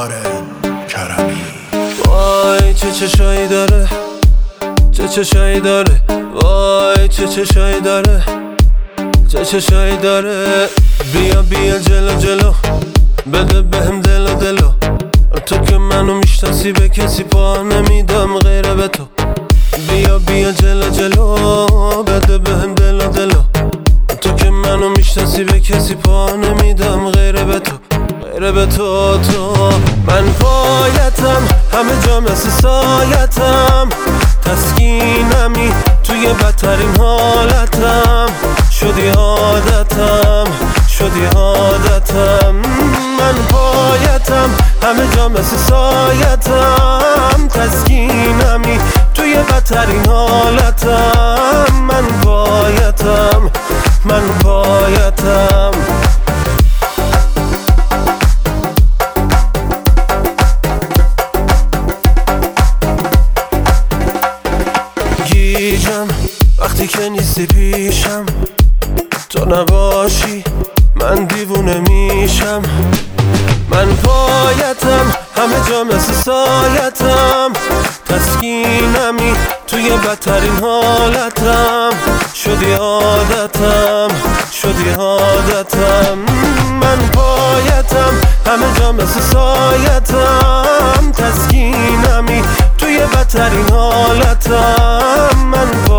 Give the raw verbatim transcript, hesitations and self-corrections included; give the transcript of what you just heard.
طارق کرمی. وای چه چشایی داره، چه چشایی داره، وای چه چشایی داره، چه چشایی داره. بیا بیا جلو جلو، بده بهم دلو دلو. تو که منو میشناسی به کسی پا نمیدم غیر به تو. بیا بیا جلو جلو، بده بهم دلو دلو. تو که منو میشناسی به کسی پا نمیدم غیر به تو، غیر به تو. تو من پایتم، همه جا مثل سایتم، تسکینمی توی بدترین حالتم. شدی عادتم، شدی عادتم. من پایتم، همه جا مثل سایتم، تسکینمی توی بدترین حالتم. من پایتم، من پایتم. گیجم وقتی که نیستی پیشم، تو نباشی من دیوونه میشم. من پایتم، همه جا مثل سایتم، تسکینمی توی بدترین حالتم. شدی عادتم، شدی عادتم. من پایتم، همه جا مثل سایتم، تسکینمی توی بدترین حالتم. من